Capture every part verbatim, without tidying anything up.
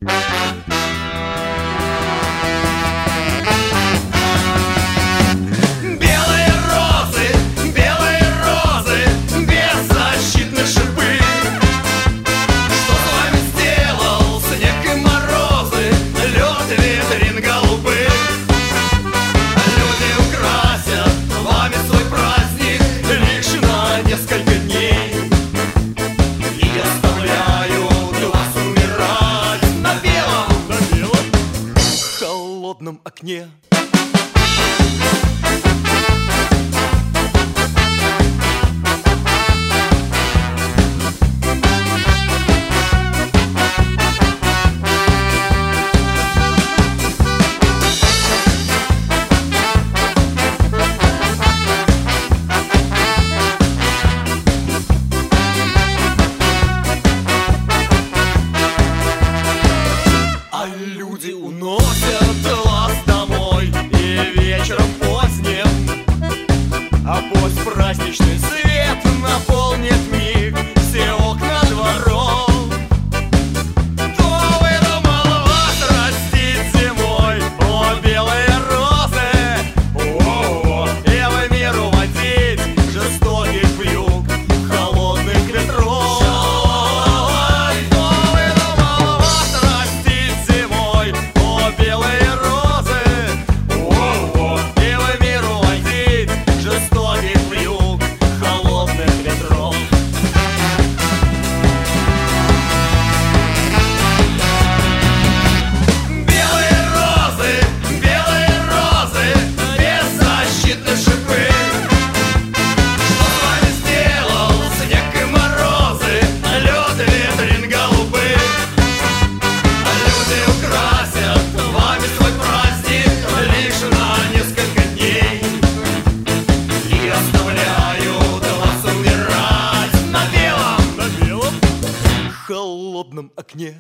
Белые розы, белые розы, беззащитны шипы. Что с вами сделал снег и морозы, лед, ветрин, голубы? Люди украсят вами свой праздник лишь на несколько дней и оставляют вас умирать на белом, на белом холодном окне. А люди уносят вас домой, и вечером поздним, а пусть праздничный свет наполнит миг все окна дворов. Кто выдумал вас растить зимой, о, белые розы, о, и в мир уводить жестоких вьюг холодных ветров? Кто выдумал вас растить зимой, о, белые розы, о, и в мир уводить жестоких вьюг холодных ветров? Белые розы, белые розы, беззащитны шипы. Что с вами сделал снег и морозы, лед, ветрин, голубы? Люди украсят вами свой праздник лишь на несколько дней и оставляют вас умирать на белом, на белом холодном окне.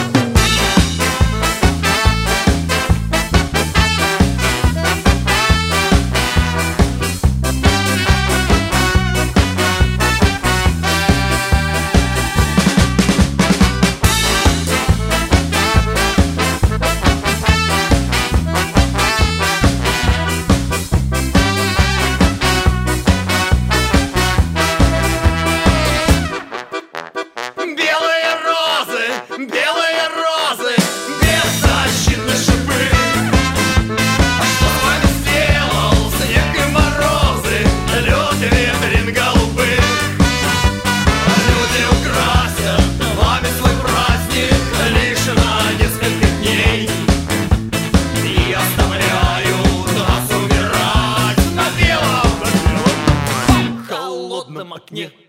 Белые розы, белые розы, беззащитны шипы. А что с вами сделал снег и морозы, лед, ветрин, голубы? Люди украсят вами свой праздник лишь на несколько дней и оставляют вас умирать на белом, на белом холодном окне.